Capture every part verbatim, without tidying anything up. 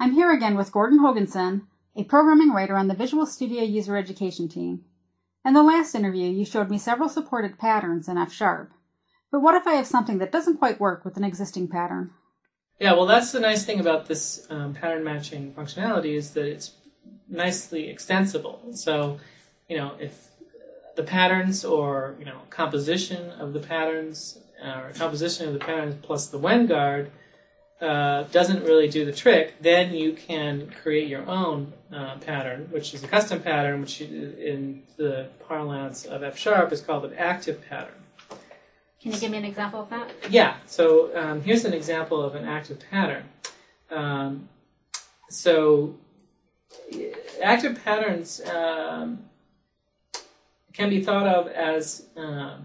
I'm here again with Gordon Hoganson, a programming writer on the Visual Studio User Education team. In the last interview, you showed me several supported patterns in F Sharp. But what if I have something that doesn't quite work with an existing pattern? Yeah, well, that's the nice thing about this um, pattern matching functionality is that it's nicely extensible. So, you know, if the patterns or, you know, composition of the patterns or composition of the patterns plus the WenGuard uh, doesn't really do the trick, then you can create your own uh, pattern, which is a custom pattern, which in the parlance of F Sharp is called an active pattern. Can you give me an example of that? Yeah, so um, here's an example of an active pattern. Um, so active patterns um, can be thought of as um,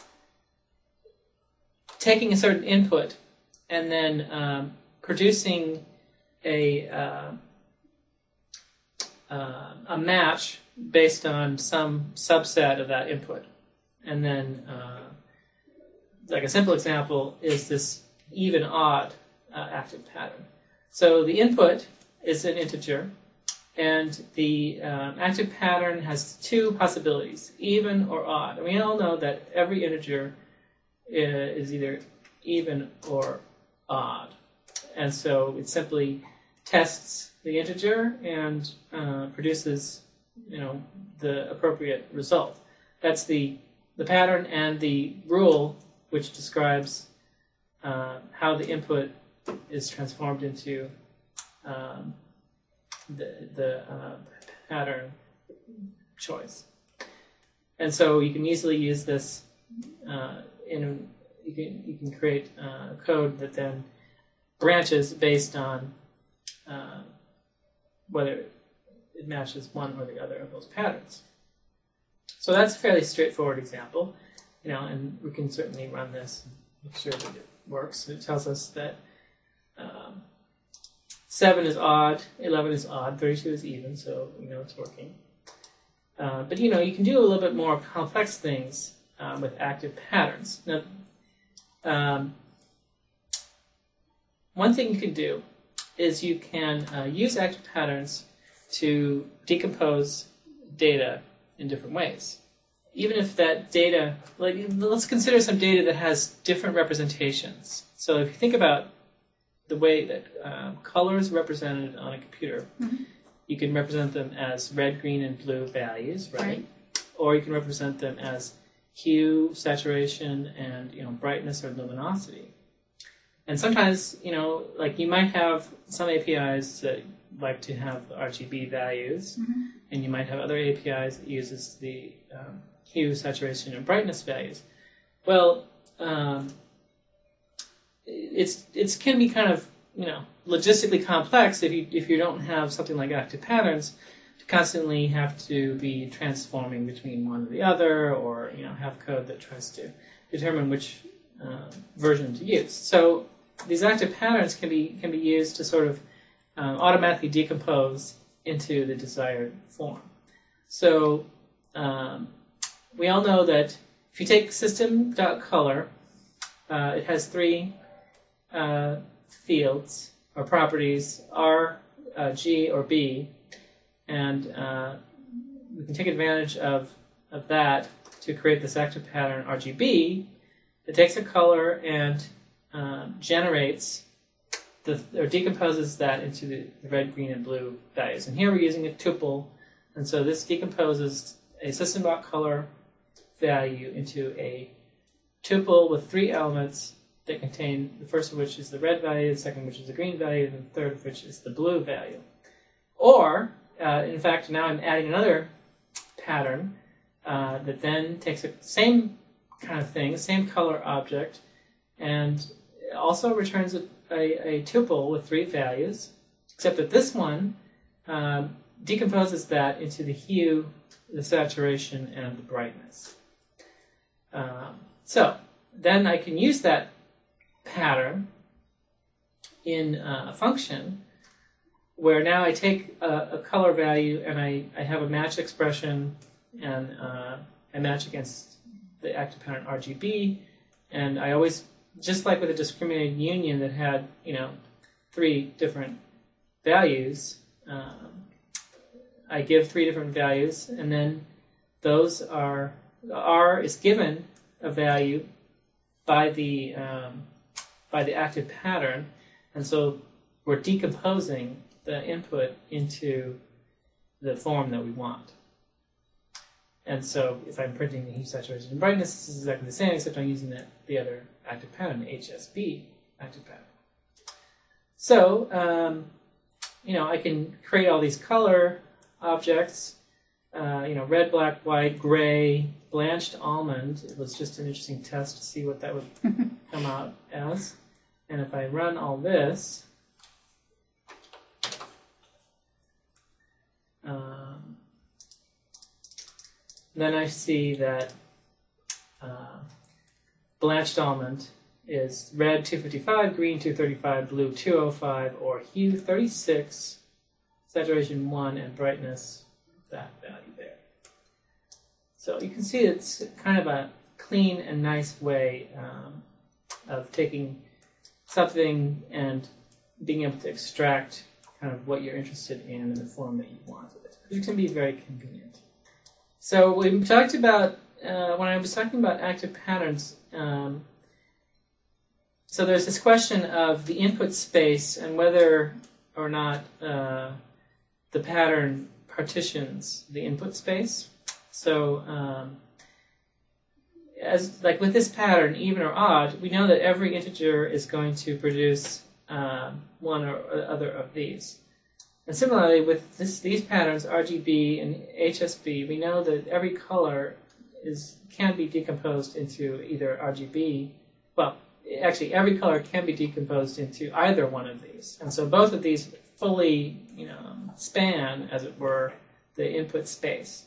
taking a certain input and then um, producing a, uh, uh, a match based on some subset of that input. And then uh, like a simple example is this even-odd uh, active pattern. So the input is an integer, and the um, active pattern has two possibilities, even or odd. And we all know that every integer is either even or odd. And so it simply tests the integer and uh, produces, you know, the appropriate result. That's the, the pattern and the rule which describes uh, how the input is transformed into um, the, the uh, pattern choice. And so you can easily use this uh, in, you can, you can create uh, code that then branches based on uh, whether it matches one or the other of those patterns. So that's a fairly straightforward example. You know, and we can certainly run this and make sure that it works. It tells us that um, seven is odd, eleven is odd, thirty-two is even, so we know it's working. Uh, but, you know, you can do a little bit more complex things uh, with active patterns. Now, um, one thing you can do is you can uh, use active patterns to decompose data in different ways. Even if that data, like, let's consider some data that has different representations. So if you think about the way that um, colors represented on a computer, mm-hmm. you can represent them as red, green, and blue values, right? right? Or you can represent them as hue, saturation, and, you know, brightness or luminosity. And sometimes, you know, like you might have some A P Is that like to have R G B values, mm-hmm. and you might have other A P Is that uses the um, hue, saturation, and brightness values. Well, um, it's it's can be kind of, you know, logistically complex if you if you don't have something like active patterns to constantly have to be transforming between one or the other, or, you know, have code that tries to determine which uh, version to use. So these active patterns can be can be used to sort of um, automatically decompose into the desired form. So um, we all know that if you take system.color, uh, it has three uh, fields or properties, R, uh, G, or B, and uh, we can take advantage of, of that to create this active pattern R G B that takes a color and uh, generates the, or decomposes that into the red, green, and blue values. And here we're using a tuple, and so this decomposes a system.color value into a tuple with three elements that contain, the first of which is the red value, the second of which is the green value, and the third of which is the blue value. Or, uh, in fact, now I'm adding another pattern uh, that then takes the same kind of thing, same color object, and also returns a, a, a tuple with three values, except that this one um, decomposes that into the hue, the saturation, and the brightness. Um, so then I can use that pattern in uh, a function where now I take a, a color value and I, I have a match expression, and uh, I match against the active pattern R G B, and I always, just like with a discriminated union that had, you know, three different values. Um, I give three different values, and then those are, R is given a value by the um, by the active pattern, and so we're decomposing the input into the form that we want. And so if I'm printing the hue, saturation, and brightness, this is exactly the same, except I'm using the, the other active pattern, the H S B active pattern. So, um, you know, I can create all these color objects, uh, you know, red, black, white, gray, blanched almond. It was just an interesting test to see what that would come out as. And if I run all this, um, then I see that uh, blanched almond is red two fifty-five, green two thirty-five, blue two oh five, or hue thirty-six, saturation one, and brightness that value there. So you can see it's kind of a clean and nice way um, of taking something and being able to extract kind of what you're interested in in the form that you want it, which can be very convenient. So we talked about, uh, when I was talking about active patterns, um, so there's this question of the input space and whether or not uh, the pattern partitions the input space. So um, as like with this pattern, even or odd, we know that every integer is going to produce um, one or other of these. And similarly, with this, these patterns, R G B and H S B, we know that every color is can be decomposed into either R G B, well, actually every color can be decomposed into either one of these. And so both of these fully, you know, span, as it were, the input space.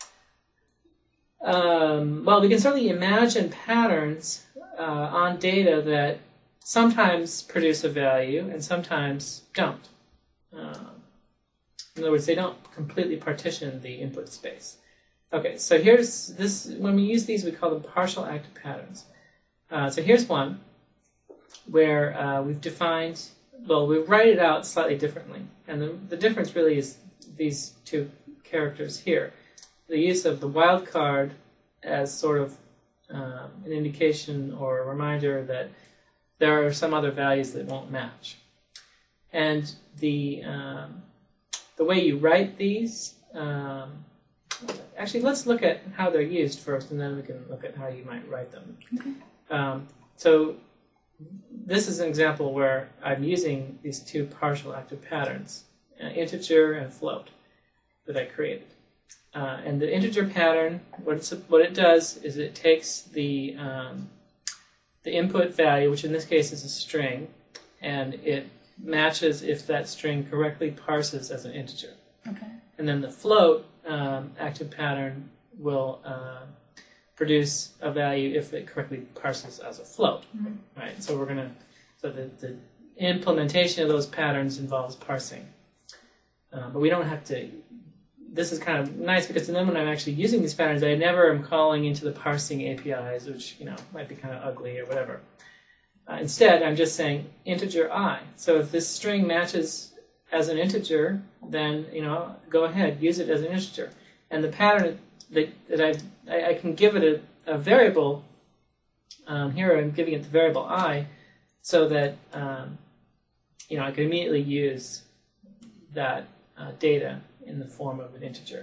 Um, well, we can certainly imagine patterns uh, on data that sometimes produce a value and sometimes don't. Um, in other words, they don't completely partition the input space. Okay, so here's this. When we use these, we call them partial active patterns. Uh, so here's one where uh, we've defined, well, we write it out slightly differently. And the, the difference really is these two characters here. The use of the wildcard as sort of um, an indication or a reminder that there are some other values that won't match. And the um, the way you write these, um, actually let's look at how they're used first, and then we can look at how you might write them. Okay. Um, so this is an example where I'm using these two partial active patterns, uh, integer and float, that I created. Uh, and the integer pattern, what, it's, what it does is it takes the, um, the input value, which in this case is a string, and it matches if that string correctly parses as an integer. Okay. And then the float um, active pattern will uh, produce a value if it correctly parses as a float. Mm-hmm. Right. So we're gonna. So the, the implementation of those patterns involves parsing, uh, but we don't have to. This is kind of nice because then when I'm actually using these patterns, I never am calling into the parsing A P Is, which you know might be kind of ugly or whatever. Uh, instead, I'm just saying integer I. So if this string matches as an integer, then you know go ahead, use it as an integer. And the pattern that, that I, I I can give it a, a variable. Um, here I'm giving it the variable I, so that um, you know I can immediately use that uh, data in the form of an integer.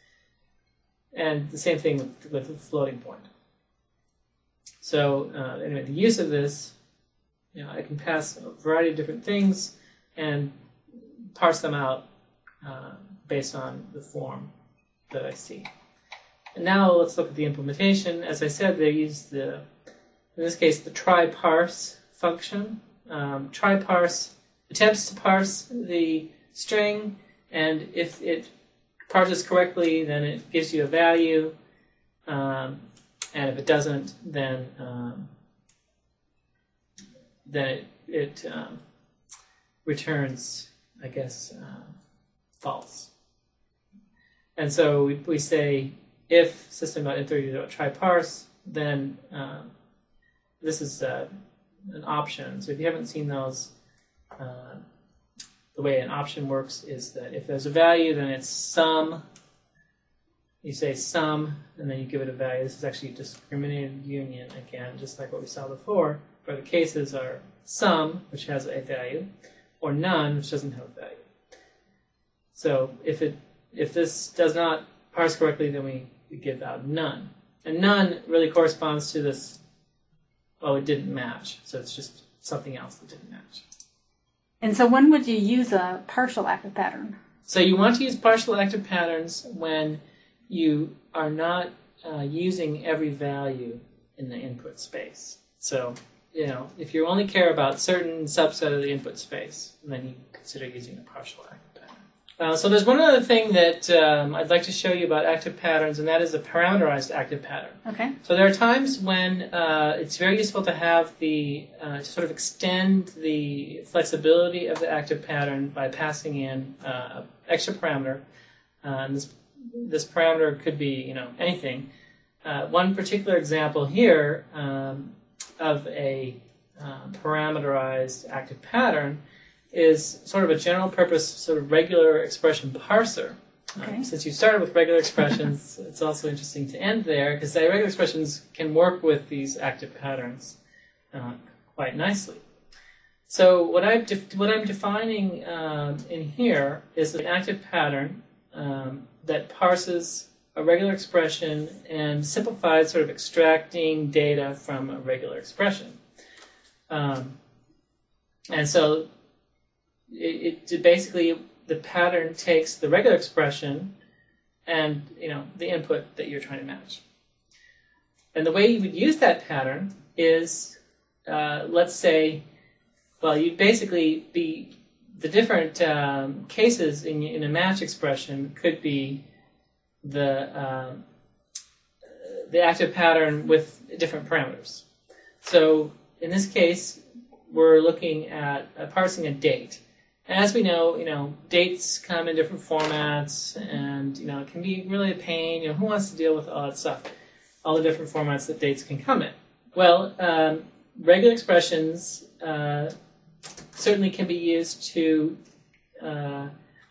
And the same thing with, with a floating point. So uh, anyway, the use of this. You know, I can pass a variety of different things and parse them out uh, based on the form that I see. And now let's look at the implementation. As I said, they use the, in this case, the try parse function. Um, try parse attempts to parse the string, and if it parses correctly, then it gives you a value, um, and if it doesn't, then um, then it, it um, returns, I guess, uh, false. And so we, we say if system.in30.try parse, then um, this is uh, an option. So if you haven't seen those, uh, the way an option works is that if there's a value, then it's sum. You say sum, and then you give it a value. This is actually discriminated union again, just like what we saw before, where the cases are sum, which has a value, or none, which doesn't have a value. So if it if this does not parse correctly, then we, we give out none. And none really corresponds to this, well, it didn't match. So it's just something else that didn't match. And so when would you use a partial active pattern? So you want to use partial active patterns when you are not uh, using every value in the input space. So, you know, if you only care about certain subset of the input space, then you consider using a partial active pattern. Uh, so there's one other thing that um, I'd like to show you about active patterns, and that is a parameterized active pattern. Okay. So there are times when uh, it's very useful to have the, uh, sort of extend the flexibility of the active pattern by passing in uh, an extra parameter. Uh, and this, this parameter could be, you know, anything. Uh, one particular example here um, of a um, parameterized active pattern is sort of a general purpose sort of regular expression parser. Okay. Um, since you started with regular expressions, it's also interesting to end there because the regular expressions can work with these active patterns uh, quite nicely. So what, I've def what I'm defining um, in here is an active pattern um, that parses a regular expression and simplifies sort of extracting data from a regular expression. Um, and so it, it basically, the pattern takes the regular expression and, you know, the input that you're trying to match. And the way you would use that pattern is, uh, let's say, well, you'd basically be, the different um, cases in, in a match expression could be the, um, the active pattern with different parameters. So in this case, we're looking at uh, parsing a date. And as we know, you know, dates come in different formats, and, you know, it can be really a pain. You know, who wants to deal with all that stuff, all the different formats that dates can come in? Well, um, regular expressions uh, certainly can be used to uh,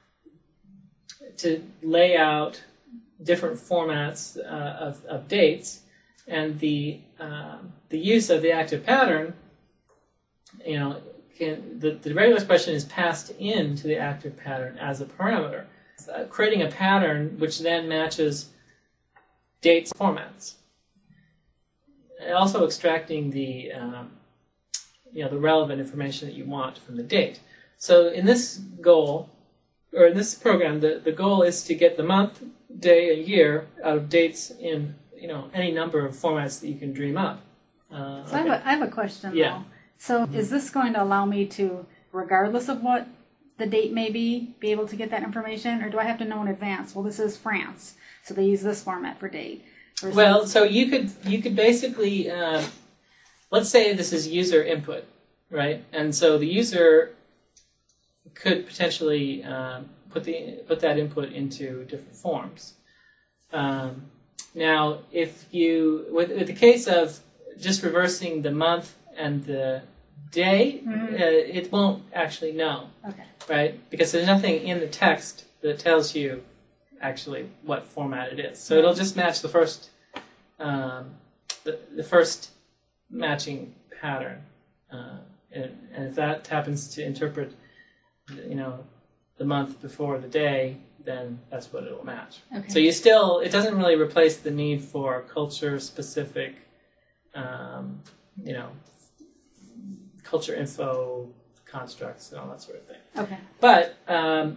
to lay out different formats uh, of, of dates, and the uh, the use of the active pattern, you know, can, the, the regular expression is passed into the active pattern as a parameter, uh, creating a pattern which then matches dates formats, and also extracting the um, you know the relevant information that you want from the date. So in this goal, or in this program, the, the goal is to get the month, day, and year out of dates in you know any number of formats that you can dream up. Uh, so okay. I, have a, I have a question, yeah. though. So mm-hmm. is this going to allow me to, regardless of what the date may be, be able to get that information? Or do I have to know in advance, well, this is France, so they use this format for date? Well, so you could, you could basically, uh, let's say this is user input, right? And so the user could potentially um, put, the, put that input into different forms. Um, now, if you, with, with the case of just reversing the month and the day, mm-hmm. uh, it won't actually know, okay. right? Because there's nothing in the text that tells you actually what format it is. So it'll just match the first, um, the, the first matching pattern, uh, and, and if that happens to interpret, you know, the month before the day, then that's what it will match. Okay. So you still, it doesn't really replace the need for culture-specific, um, you know, culture info constructs and all that sort of thing. Okay. But um,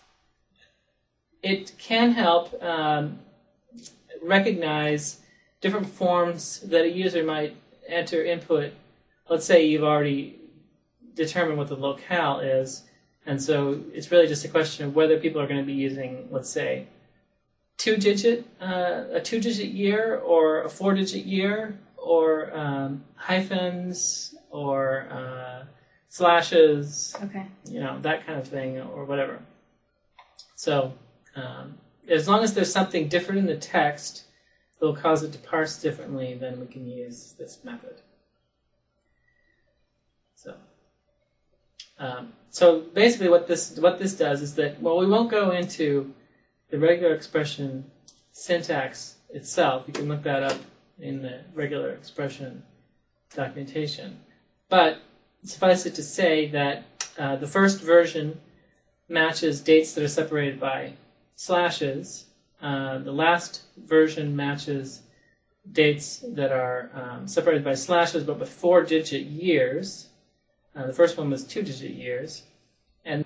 it can help um, recognize different forms that a user might enter input. Let's say you've already determined what the locale is, and so it's really just a question of whether people are going to be using, let's say, two-digit, uh, a two-digit year or a four-digit year, or um, hyphens, or uh, slashes, okay. you know, that kind of thing, or whatever. So um, as long as there's something different in the text that will cause it to parse differently, then we can use this method. So Um, so basically, what this what this does is that, well, we won't go into the regular expression syntax itself. You can look that up in the regular expression documentation. But suffice it to say that uh, the first version matches dates that are separated by slashes. Uh, the last version matches dates that are um, separated by slashes but with four-digit years. Uh, the first one was two-digit years. And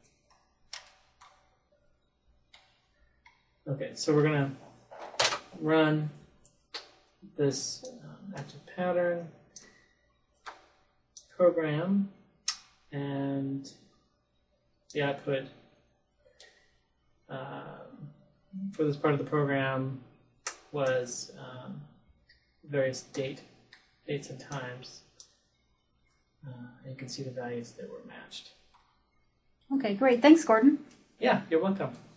okay, so we're going to run this um, active pattern program, and the output um, for this part of the program was um, various date, dates and times. Uh, and you can see the values that were matched. Okay, great. Thanks, Gordon. Yeah, you're welcome.